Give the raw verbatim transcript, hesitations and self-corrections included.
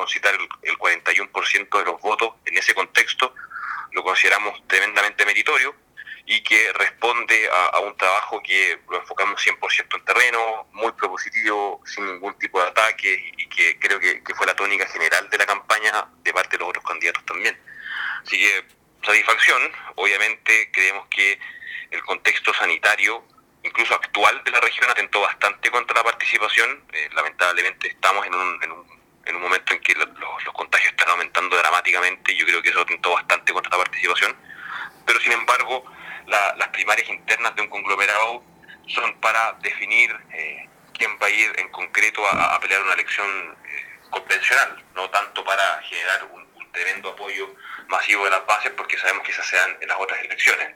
concitar el, el cuarenta y uno por ciento de los votos en ese contexto, lo consideramos tremendamente meritorio y que responde a, a un trabajo que lo enfocamos cien por ciento en terreno, muy propositivo, sin ningún tipo de ataque, y que creo que, que fue la tónica general de la campaña de parte de los otros candidatos también. Así que, satisfacción. Obviamente creemos que el contexto sanitario, incluso actual, de la región atentó bastante contra la participación. Eh, lamentablemente estamos en un, en un en un momento en que los, los contagios están aumentando dramáticamente, y yo creo que eso atentó bastante contra la participación. Pero sin embargo, la, las primarias internas de un conglomerado son para definir eh, quién va a ir en concreto a, a pelear una elección eh, convencional, no tanto para generar un, un tremendo apoyo masivo de las bases, porque sabemos que esas se dan en las otras elecciones.